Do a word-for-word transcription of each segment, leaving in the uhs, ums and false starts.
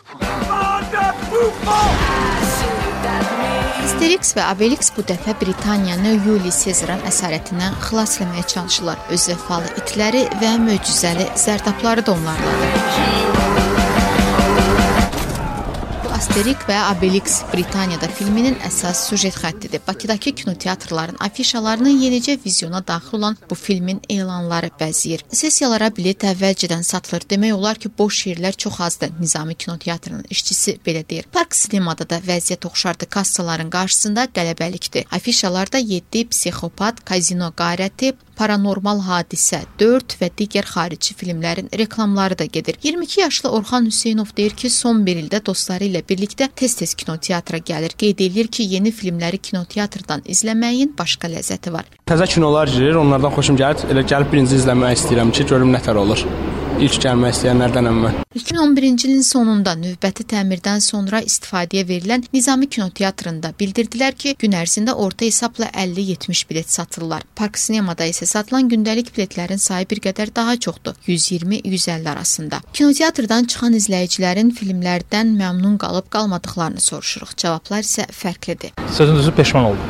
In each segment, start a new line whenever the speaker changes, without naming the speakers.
Asterix və Obelix bu dəfə Britaniyanı Julius Caesarın əsarətindən xilas etməyə çalışırlar. Öz vəfalı itləri və möcüzəli zərdabları da onlarladır. Asterix və Obelix Britaniyada filminin əsas süjet xəttidir. Bakıdakı kinoteatrların afişalarını yenicə vizyona daxil olan bu filmin elanları bəzəyir. Sessiyalara bilet əvvəlcədən satılır. Demək olar ki, boş yerlər çox azdır. Nizami kinoteatrının işçisi belə deyir. Park sinemada da vəziyyət oxşardı. Kassaların qarşısında qələbəlikdir. Afişalarda yeddi psixopat, kazino qarəti, paranormal hadisə, dörd və digər xarici filmlərin reklamları da gedir. iyirmi iki yaşlı Orxan Hüseynov deyir ki, son bir ildə dostları ilə birlikdə tez-tez kinoteatra gəlir. Qeyd edir ki, yeni filmləri kinoteatrdan izləməyin başqa ləzzəti var.
Təzə kinolar girir, onlardan xoşum gəlir. Elə gəlib birinci izləmək istəyirəm ki, görüm nətər olur. İlk gəlmək istəyənlərdənəm mən.
iki min on birinci ilin sonunda növbəti təmirdən sonra istifadəyə verilən Nizami kinoteatrında bildirdilər ki, gün ərzində orta hesabla əlli yetmiş bilet satırlar. Park sinemada isə satılan gündəlik biletlərin sayı bir qədər daha çoxdur. yüz iyirmi yüz əlli arasında. Kinoteatrdan çıxan izləyicilərin filmlərdən məmnun qalıb qalmadıqlarını soruşuruq. Cavablar isə fərqlidir.
Sözün düzü peşman oldum.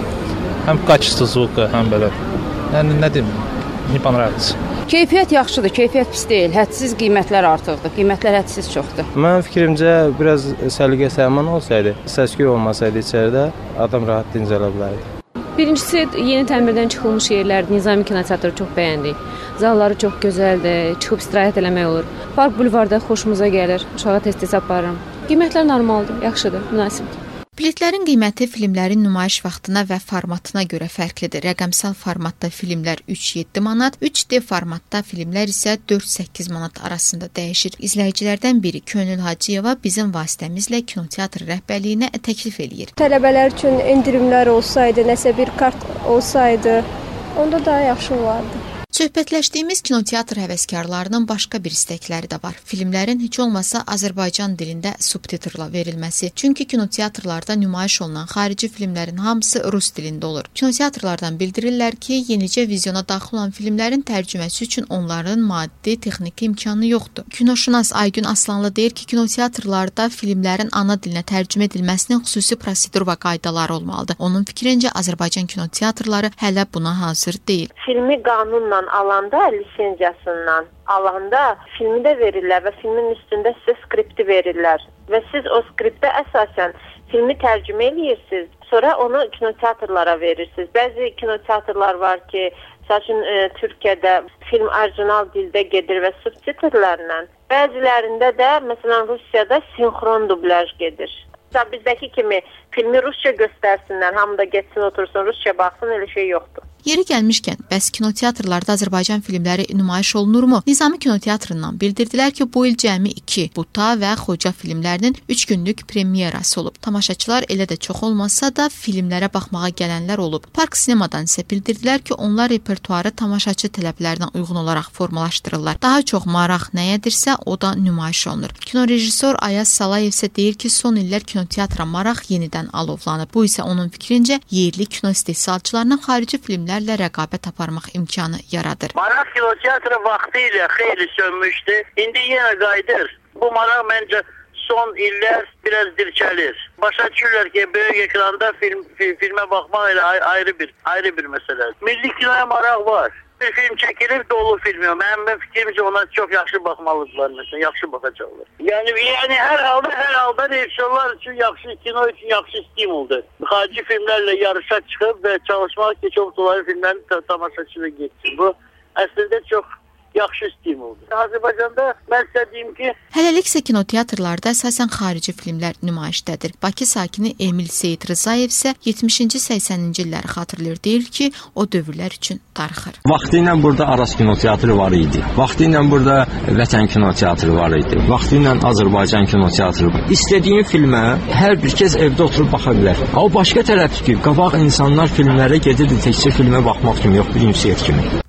Həm qaçsızlıq, həm belə. Yəni nə deyim? Ne panrarız.
Keyfiyyət yaxşıdır, keyfiyyət pis deyil. Hədsiz qiymətlər artıqdır. Qiymətlər hədsiz çoxdur.
Mənim fikrimcə biraz səliqə səhman olsaydı, səs-küy olmasaydı içəridə adam rahat dincələ bilərdi.
Birincisi yeni təmirdən çıxılmış yerlərdir. Nizami kinoteatrı çox bəyəndik. Zalları çox gözəldir. Çıxıb istirahət eləmək olur. Park bulvarda xoşumuza gəlir. Uşağa tez-tez aparıram. Qiymətlər normaldır, yaxşıdır, münasibdir.
Biletlərin qiyməti filmlərin nümayiş vaxtına və formatına görə fərqlidir. Rəqəmsal formatda filmlər üç yeddi manat, üç D formatda filmlər isə dörd səkkiz manat arasında dəyişir. İzləyicilərdən biri Könül Hacıyeva bizim vasitəmizlə kinoteatr rəhbərliyinə təklif eləyir.
Tələbələr üçün endirimlər olsaydı, nəsə bir kart olsaydı, onda daha yaxşı olardı.
Söhbətləşdiyimiz kinoteatr həvəskarlarının başqa bir istəkləri də var. Filmlərin heç olmasa Azərbaycan dilində subtitrla verilməsi. Çünki kinoteatrlarda nümayiş olunan xarici filmlərin hamısı rus dilində olur. Kinoteatrlardan bildirirlər ki, yenicə vizyona daxil olan filmlərin tərcüməsi üçün onların maddi, texniki imkanı yoxdur. Kinoşünas Aygün Aslanlı deyir ki, kinoteatrlarda filmlərin ana dilinə tərcümə edilməsinin xüsusi prosedur və qaydaları olmalıdır. Onun fikrincə Azərbaycan kinoteatrları hələ buna hazır deyil.
Filmi qanunla alanda, lisenziyasından alanda filmi də verirlər və filmin üstündə sizə skripti verirlər və siz o skriptə əsasən filmi tərcümə edirsiniz, sonra onu kinoteatrlara verirsiniz. Bəzi kinoteatrlar var ki, məsələn, e, Türkiyədə film orijinal dildə gedir və subtitrlərlə, bəzilərində də, məsələn, Rusiyada sinxron dublyaj gedir. Bizdəki kimi filmi rusca göstərsinlər, hamı da getsin, otursun, rusca baxsın, elə şey yoxdur.
Yeri gəlmişkən, bəs kinoteatrlarda Azərbaycan filmləri nümayiş olunurmu? Nizami kinoteatrından bildirdilər ki, bu il cəmi iki Buta və Xoca filmlərinin üç günlük premyerası olub. Tamaşaçılar elə də çox olmasa da filmlərə baxmağa gələnlər olub. Park sinemadan isə bildirdilər ki, onlar repertuarı tamaşaçı tələblərinə uyğun olaraq formalaşdırırlar. Daha çox maraq nəyədirsə, o da nümayiş olunur. Kino rejissor Ayaz Salayev isə deyir ki, son illər kinoteatra maraq yenidən alovlanıb. Bu isə onun fikrincə yerli kino istehsalçılarına xarici filmlər rəqabət aparmaq imkanı yaradır.
Maraq kinoteatrı vaxtı ilə xeyli sönmüşdü. İndi yenə qayıdır. Bu maraq məncə son illər biraz dirçəlir. Başa düşürlər ki, böyük ekranda film, filmə baxmaq elə ayrı bir ayrı bir məsələ. Milli kinoya maraq var. Bir film çəkilib dolu film. Mənim fikrimcə ona çox yaxşı baxmalıdırlar məsələn, yaxşı baxacaqlar. Yəni yəni hər halda hər halda rejissorlar üçün yaxşı kino üçün yaxşı stimuldur. Xarici filmlərlə yarışa çıxıb və çalışmaq ki, çox dolayı filmlərin tamaşaçıya getsin. Bu əslində çox yaxşı stimuldur. Azərbaycanda mən istədiyim ki,
hələlik isə kinoteatrlarda əsasən xarici filmlər nümayişdədir. Bakı sakini Emil Seyid Rızayev isə yetmişinci səksəninci illəri xatırlayır, deyir ki, o dövrlər üçün darıxır.
Vaxtı ilə burada Aras kinoteatrı var idi. Vaxtı ilə burada Vətən kinoteatrı var idi. Vaxtı ilə Azərbaycan kinoteatrı var. İstədiyin filmə hər bir kəs evdə oturub baxa bilər. O başqa tərəf ki, qabaq insanlar filmlərə gedirdi təkcə filmə baxmaq üçün, yox bir ünsiyyət kimi.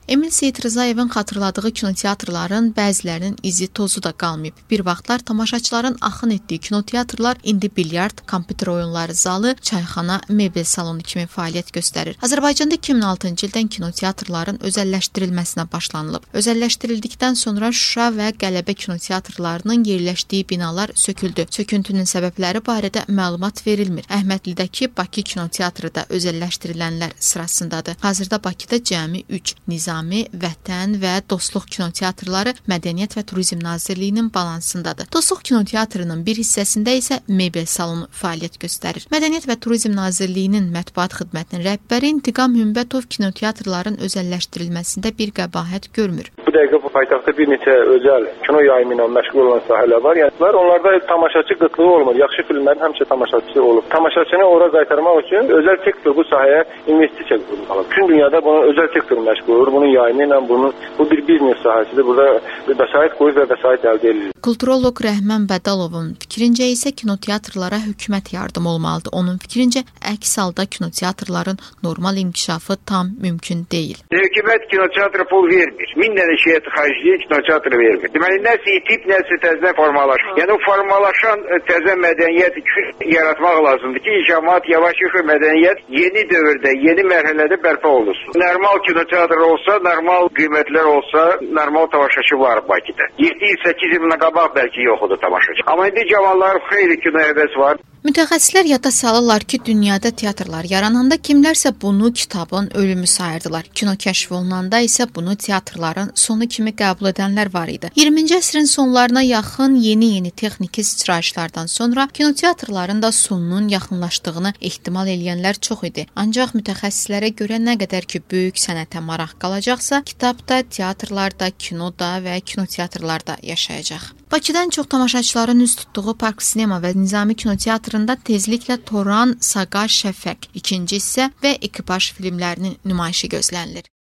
Emin Seyid Rızayevin xatırladığı kinoteatrların bəzilərinin izi tozu da qalmayıb. Bir vaxtlar tamaşaçıların axın etdiyi kinoteatrlar indi bilyard, kompüter oyunları zalı, çayxana, mebel salonu kimi fəaliyyət göstərir. Azərbaycanda iki min altıncı ildən kinoteatrların özəlləşdirilməsinə başlanılıb. Özəlləşdirildikdən sonra Şuşa və Qələbə kinoteatrlarının yerləşdiyi binalar söküldü. Söküntünün səbəbləri barədə məlumat verilmir. Əhmədlidəki Bakı kinoteatrı da özəlləşdirilənlər sırasındadır. Hazırda Bakıda cəmi üç Nizami, Vətən və Dostluq kinoteatrları Mədəniyyət və Turizm Nazirliyinin balansındadır. Dostluq kinoteatrının bir hissəsində isə mebel salonu fəaliyyət göstərir. Mədəniyyət və Turizm Nazirliyinin mətbuat xidmətinin rəhbəri İntiqam Hümbətov kinoteatrların özəlləşdirilməsində bir qəbahət görmür.
Bu dəqiqə bu paytaxtda bir neçə özəl kino yayımı ilə məşğul olan sahələr var. Yəni onlarda tamaşaçı qıtlığı olmur. Yaxşı filmlərin həmişə tamaşaçısı olub. Tamaşaçını ora qaytarmaq üçün özəl sektor bu sahəyə investisiya qurmalı. Bütün dünyada bunu özəl sektor məşğul olur. Bunun yayımı ilə bunun bu bir biznes sahəsidir. Burada vəsait qoyub və vəsait əldə edilir.
Kulturolog Rəhmən Bədalovun fikrincə isə kinoteatrlara hökumət yardım olmalıdır. Onun fikrincə əks halda kinoteatrların normal inkişafı tam mümkün deyil.
Hökumət kinoteatra pul vermir. Min dənə şeyə xərcləyir, kinoteatra vermir. Deməli, nəsə tip, nəsə təzə formalaşır. Yəni o formalaşan təzə mədəniyyət yaratmaq lazımdır ki, cəmaət yavaş-yavaş mədəniyyət yeni dövrdə, yeni mərhələdə bərpa olunsun. Normal kinoteatr olsa, normal qiymətlər olsa, normal tamaşaçı var Bakıda. yeddi il, səkkiz il qabaq bəlkə yoxdur tamaşaçı. Amma indi cavanlar xeyli kino həvəs var.
Mütəxəssislər yada salırlar ki, dünyada teatrlar yarananda kimlərsə bunu kitabın ölümü sayırdılar. Kino kəşf olunanda isə bunu teatrların sonu kimi qəbul edənlər var idi. iyirminci əsrin sonlarına yaxın yeni-yeni texniki sıçrayışlardan sonra kinoteatrların da sonunun yaxınlaşdığını ehtimal edənlər çox idi. Ancaq mütəxəssislərə görə nə qədər ki böyük sənətə maraq qalacaqsa, kitabda, teatrlarda, kinoda və kinoteatrlarda yaşayacaq. Bakıdan çox tamaşaçıların üz tutduğu Park Sinema və Nizami kinoteatrında tezliklə Toran, Saqa, Şəfəq, ikinci hissə və Ekipaj filmlərinin nümayişi gözlənilir.